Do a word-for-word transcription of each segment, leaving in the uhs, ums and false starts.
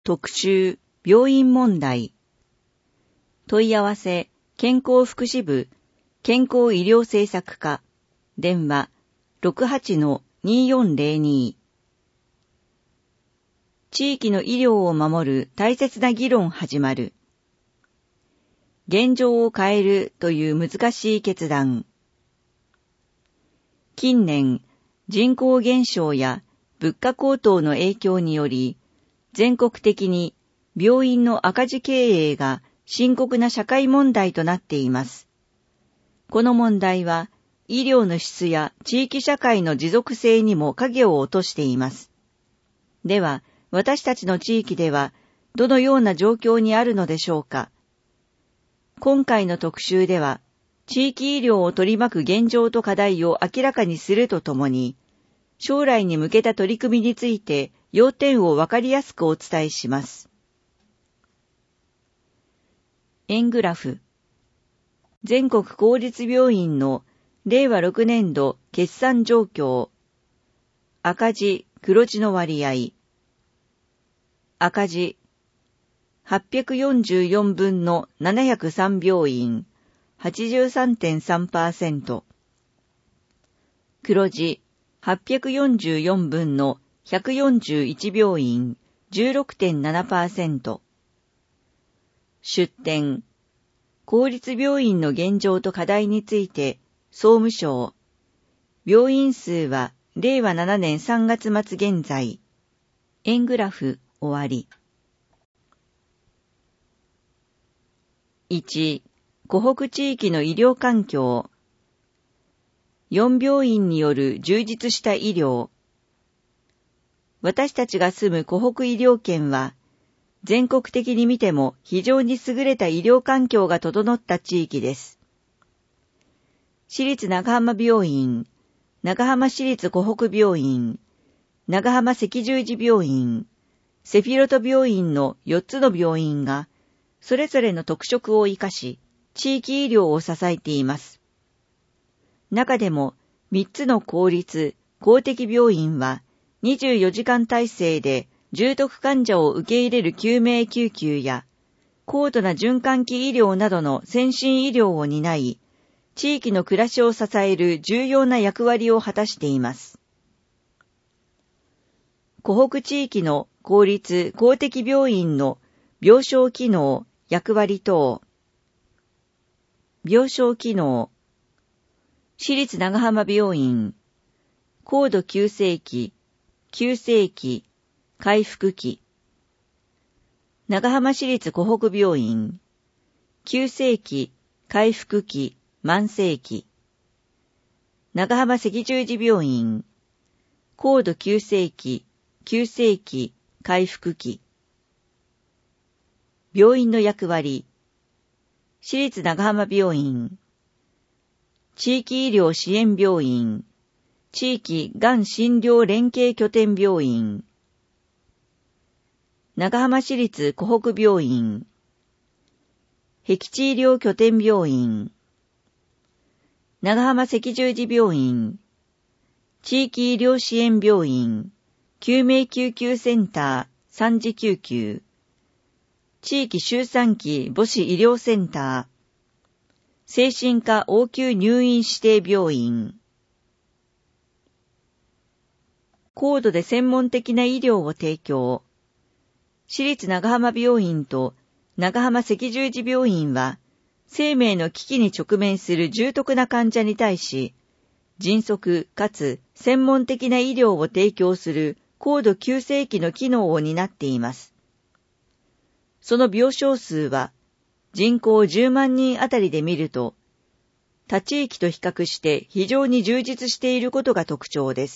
特集、病院問題。問い合わせ、健康福祉部、健康医療政策課、電話 ろくはちのにーよんぜろに。地域の医療を守る大切な議論始まる。現状を変えるという難しい決断。近年、人口減少や物価高騰の影響により、全国的に病院の赤字経営が深刻な社会問題となっています。この問題は、医療の質や地域社会の持続性にも影を落としています。では、私たちの地域では、どのような状況にあるのでしょうか。今回の特集では、地域医療を取り巻く現状と課題を明らかにするとともに、将来に向けた取り組みについて要点をわかりやすくお伝えします。円グラフ。全国公立病院のれいわろくねんど決算状況。赤字・黒字の割合。赤字。はっぴゃくよんじゅうよんぶんのななひゃくさん病院、はちじゅうさんてんさんパーセント。黒字。はっぴゃくよんじゅうよんぶんのひゃくよんじゅういち病院、じゅうろくてんななパーセント。出典。公立病院の現状と課題について、総務省。病院数はれいわななねんさんがつまつ現在。円グラフ終わり。いち. 湖北地域の医療環境。よん病院による充実した医療。私たちが住む湖北医療圏は、全国的に見ても非常に優れた医療環境が整った地域です。市立長浜病院、長浜市立湖北病院、長浜赤十字病院、セフィロト病院のよっつの病院が、それぞれの特色を生かし、地域医療を支えています。中でも、みっつの公立、公的病院は、にじゅうよじかん体制で重篤患者を受け入れる救命救急や、高度な循環器医療などの先進医療を担い、地域の暮らしを支える重要な役割を果たしています。湖北地域の公立、公的病院の病床機能、役割等。病床機能。市立長浜病院。高度急性期、急性期、回復期。長浜市立湖北病院。急性期、回復期、慢性期。長浜赤十字病院。高度急性期、急性期、回復期。病院の役割。市立長浜病院。地域医療支援病院。地域がん診療連携拠点病院。長浜市立湖北病院。僻地医療拠点病院。長浜赤十字病院。地域医療支援病院。救命救急センター、三次救急。地域周産期母子医療センター。精神科応急入院指定病院。高度で専門的な医療を提供。市立長浜病院と長浜赤十字病院は、生命の危機に直面する重篤な患者に対し、迅速かつ専門的な医療を提供する高度急性期の機能を担っています。その病床数は、人口じゅうまんにんあたりで見ると、他地域と比較して非常に充実していることが特徴です。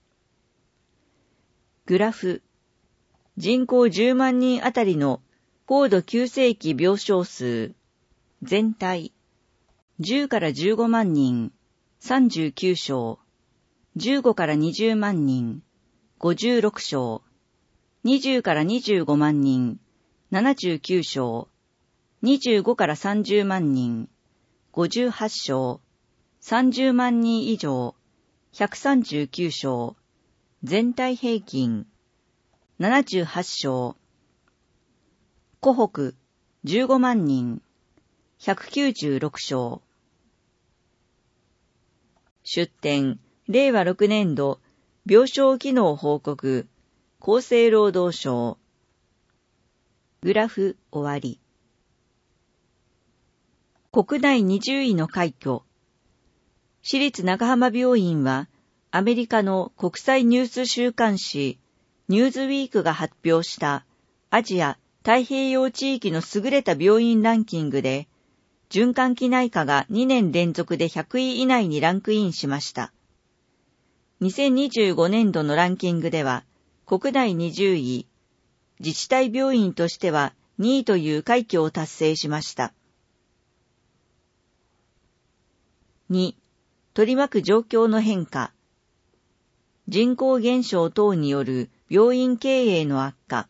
グラフ。人口じゅうまんにんあたりの高度急性期病床数。全体。じゅうからじゅうごまんにん、さんじゅうきゅうしょう。じゅうごからにじゅうまんにん、ごじゅうろくしょう。にじゅうからにじゅうごまんにん、ななじゅうきゅうしょう。にじゅうごからさんじゅうまんにん、ごじゅうはちしょう。さんじゅうまんにん以上、ひゃくさんじゅうきゅうしょう。全体平均、ななじゅうはちしょう。 湖北じゅうごまんにん、ひゃくきゅうじゅうろくしょう。出典、れいわろくねんど、病床機能報告、厚生労働省。グラフ終わり。国内にじゅういの快挙。市立長浜病院は、アメリカの国際ニュース週刊誌、ニューズウィークが発表したアジア太平洋地域の優れた病院ランキングで、循環器内科がにねん連続でひゃくい以内にランクインしました。にせんにじゅうごねんどのランキングでは、国内にじゅうい、自治体病院としてはにいという快挙を達成しました。に、取り巻く状況の変化。人口減少等による病院経営の悪化。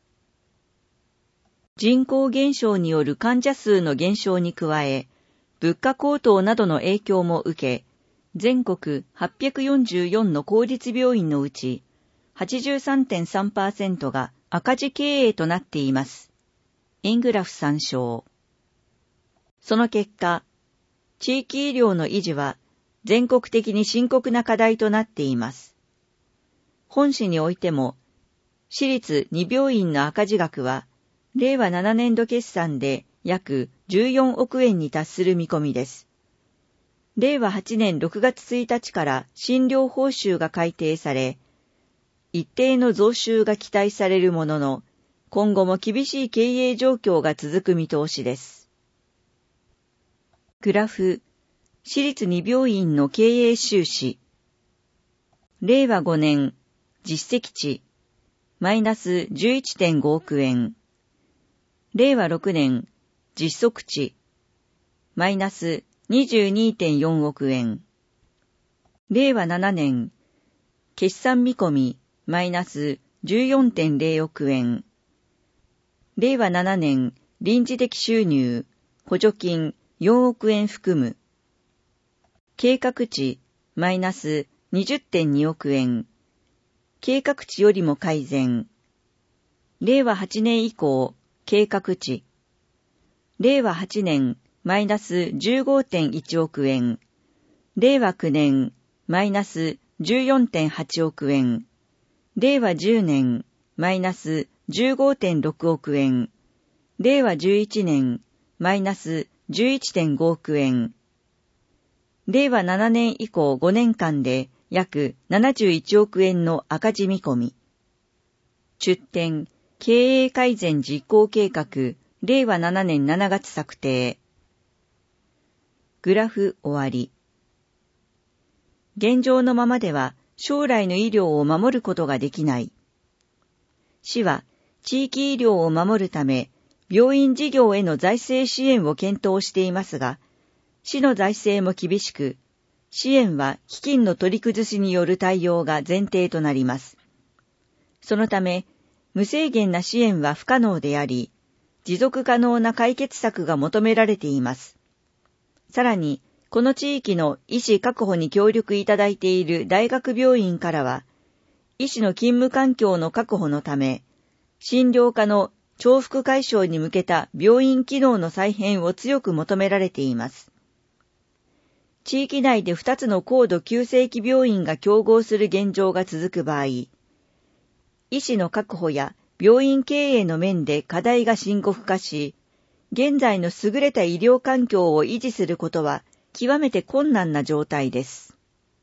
人口減少による患者数の減少に加え、物価高騰などの影響も受け、全国はっぴゃくよんじゅうよんの公立病院のうち、はちじゅうさんてんさんパーセント が赤字経営となっています。円グラフ参照。その結果、地域医療の維持は全国的に深刻な課題となっています。本市においても、市立に病院の赤字額は、れいわななねんど決算で約じゅうよんおくえんに達する見込みです。れいわはちねんろくがつついたちから診療報酬が改定され、一定の増収が期待されるものの、今後も厳しい経営状況が続く見通しです。グラフ、市立に病院の経営収支。れいわごねん、実績値、マイナス じゅういってんごおくえん。れいわろくねん、実測値、マイナス にじゅうにてんよんおくえん。れいわななねん、決算見込み、マイナス じゅうよんてんぜろおくえん。れいわななねん、臨時的収入、補助金よんおくえん含む。計画値、マイナス にじゅってんにおくえん。計画値よりも改善。れいわはちねん以降、計画値。れいわはちねん、マイナス じゅうごてんいちおくえん。れいわきゅうねん、マイナス じゅうよんてんはちおくえん。れいわじゅうねん、マイナス じゅうごてんろくおくえん。れいわじゅういちねん、マイナス じゅういってんごおくえん。れいわななねん以降ごねんかんで約ななじゅういちおくえんの赤字見込み。出典、経営改善実行計画、れいわななねんしちがつ策定。グラフ終わり。現状のままでは将来の医療を守ることができない。市は地域医療を守るため、病院事業への財政支援を検討していますが、市の財政も厳しく、支援は基金の取り崩しによる対応が前提となります。そのため、無制限な支援は不可能であり、持続可能な解決策が求められています。さらに、この地域の医師確保に協力いただいている大学病院からは、医師の勤務環境の確保のため、診療科の重複解消に向けた病院機能の再編を強く求められています。地域内でふたつの高度急性期病院が競合する現状が続く場合、医師の確保や病院経営の面で課題が深刻化し、現在の優れた医療環境を維持することは極めて困難な状態です。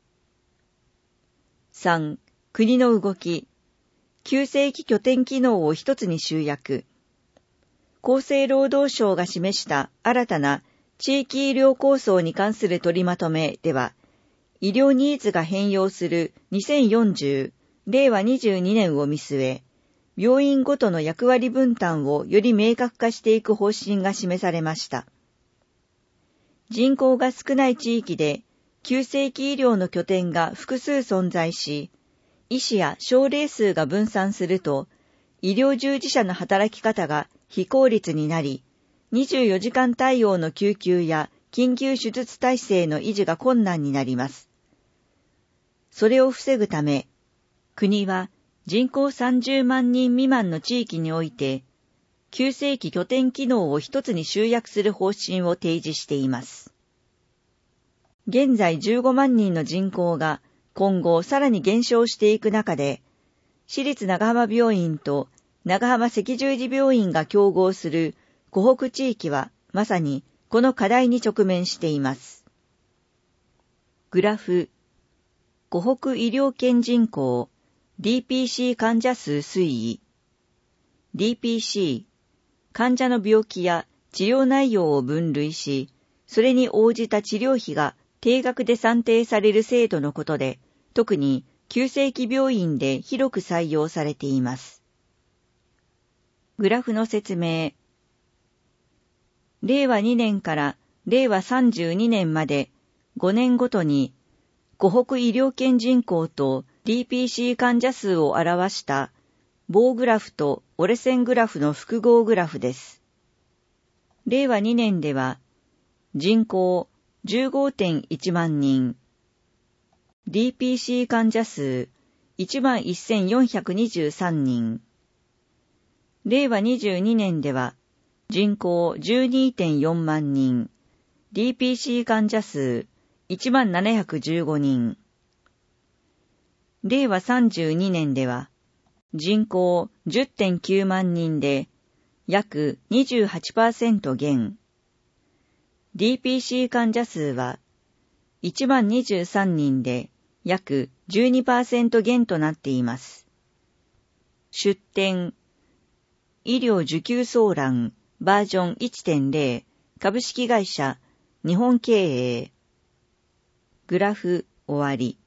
さん. 国の動き。急性期拠点機能を一つに集約。厚生労働省が示した新たな地域医療構想に関する取りまとめでは、医療ニーズが変容するにせんよんじゅう、れいわにじゅうにねんを見据え、病院ごとの役割分担をより明確化していく方針が示されました。人口が少ない地域で、急性期医療の拠点が複数存在し、医師や症例数が分散すると、医療従事者の働き方が非効率になり、にじゅうよじかん対応の救急や緊急手術体制の維持が困難になります。それを防ぐため、国は人口さんじゅうまんにん未満の地域において、 急性期拠点機能を一つに集約する方針を提示しています。現在じゅうごまんにんの人口が今後さらに減少していく中で、市立長浜病院と長浜赤十字病院が競合する湖北地域はまさにこの課題に直面しています。グラフ、湖北医療圏人口 ディーピーシー 患者数推移。ディーピーシー、患者の病気や治療内容を分類し、それに応じた治療費が定額で算定される制度のことで、特に急性期病院で広く採用されています。グラフの説明。れいわにねんかられいわさんじゅうにねんまでごねんごとに湖北医療圏人口と ディーピーシー 患者数を表した棒グラフと折れ線グラフの複合グラフです。れいわにねんでは人口 じゅうごてんいちまんにん、ディーピーシー 患者数 いちまんせんよんひゃくにじゅうさんにん、れいわにじゅうにねんでは人口 じゅうにてんよんまんにん、ディーピーシー 患者数いちまんななひゃくじゅうごにん、れいわさんじゅうにねんでは人口 じゅってんきゅうまんにんで約 にじゅうはちパーセント 減、ディーピーシー 患者数はいちまんにじゅうさんにんで約 じゅうにパーセント 減となっています。出典、医療需給相談バージョン いってんゼロ 株式会社日本経営。グラフ終わり。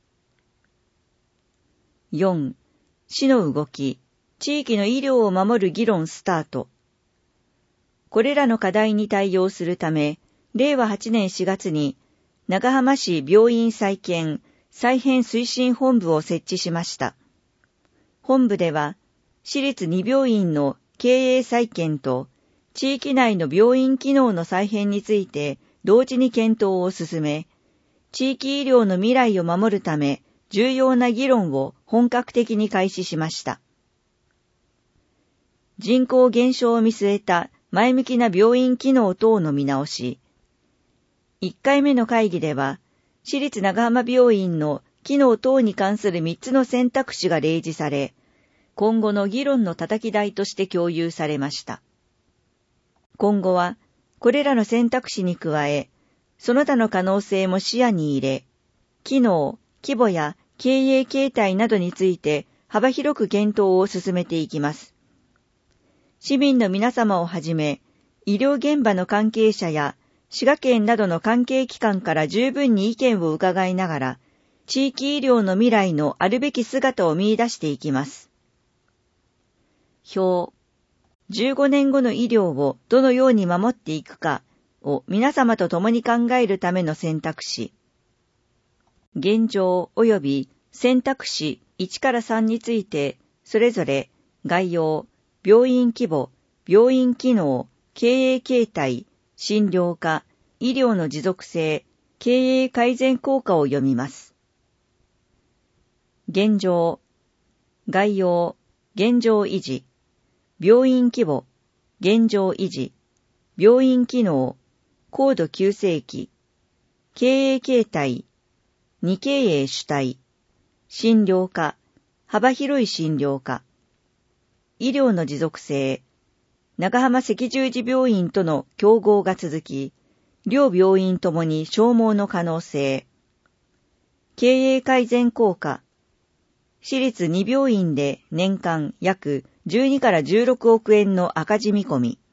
よん. 市の動き、地域の医療を守る議論スタート。これらの課題に対応するため、れいわはちねんしがつに長浜市病院再建再編推進本部を設置しました。本部では、市立に病院の経営再建と地域内の病院機能の再編について同時に検討を進め、地域医療の未来を守るため重要な議論を本格的に開始しました。人口減少を見据えた前向きな病院機能等の見直し。いっかいめの会議では、市立長浜病院の機能等に関するみっつの選択肢が例示され、今後の議論の叩き台として共有されました。今後は、これらの選択肢に加え、その他の可能性も視野に入れ、機能、規模や経営形態などについて幅広く検討を進めていきます。市民の皆様をはじめ、医療現場の関係者や滋賀県などの関係機関から十分に意見を伺いながら、地域医療の未来のあるべき姿を見出していきます。表。じゅうごねんごの医療をどのように守っていくかを皆様と共に考えるための選択肢。現状及び選択肢いちからさんについて、それぞれ概要、病院規模、病院機能、経営形態、診療科、医療の持続性、経営改善効果を読みます。現状、概要、現状維持、病院規模、現状維持、病院機能、高度急性期、経営形態、二経営主体、診療科、幅広い診療科、医療の持続性、長浜赤十字病院との競合が続き、両病院ともに消耗の可能性、経営改善効果、市立に病院で年間約じゅうにからじゅうろくおくえんの赤字見込み。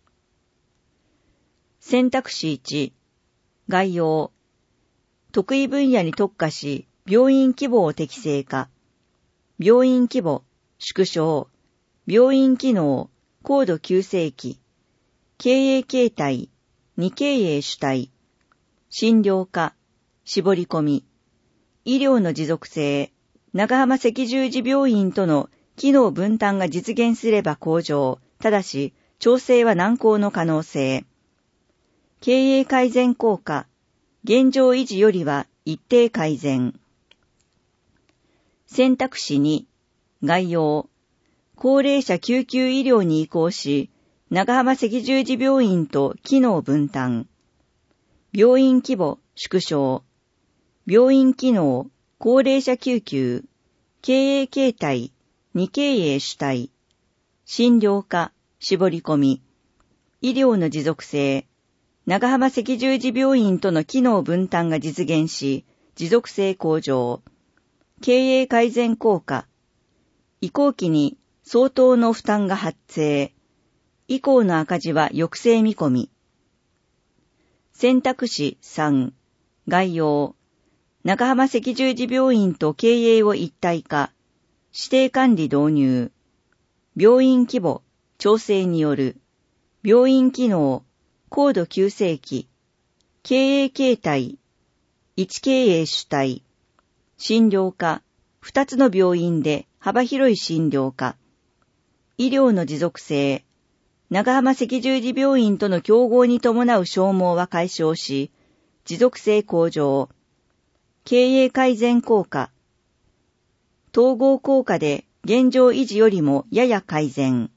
選択肢いち、概要。得意分野に特化し、病院規模を適正化。病院規模、縮小。病院機能、高度急性期。経営形態、二経営主体。診療科、絞り込み。医療の持続性。長浜赤十字病院との機能分担が実現すれば向上、ただし調整は難航の可能性。経営改善効果、現状維持よりは一定改善。選択肢に、概要。 高齢者救急医療に移行し、長浜赤十字病院と機能分担。病院規模縮小。病院機能、高齢者救急、経営形態、二経営主体。診療科、絞り込み。医療の持続性。長浜赤十字病院との機能分担が実現し、持続性向上。経営改善効果。移行期に相当の負担が発生。以降の赤字は抑制見込み。選択肢さん。概要。長浜赤十字病院と経営を一体化。指定管理導入。病院規模、調整による。病院機能、高度急性期。経営形態。一経営主体。診療科、二つの病院で幅広い診療科。医療の持続性。長浜赤十字病院との競合に伴う消耗は解消し、持続性向上。経営改善効果。統合効果で現状維持よりもやや改善。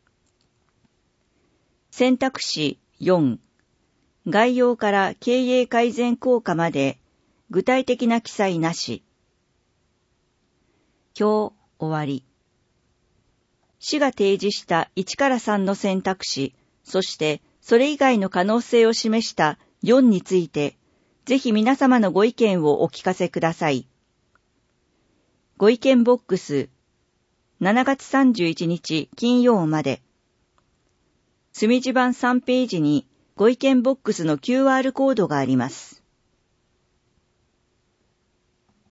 選択肢よん。概要から経営改善効果まで具体的な記載なし。表終わり。市が提示したいちからさんの選択肢、そしてそれ以外の可能性を示したよんについて、ぜひ皆様のご意見をお聞かせください。ご意見ボックス、しちがつさんじゅういちにち金曜まで。墨字版さんページにご意見ボックスの キューアール コードがあります。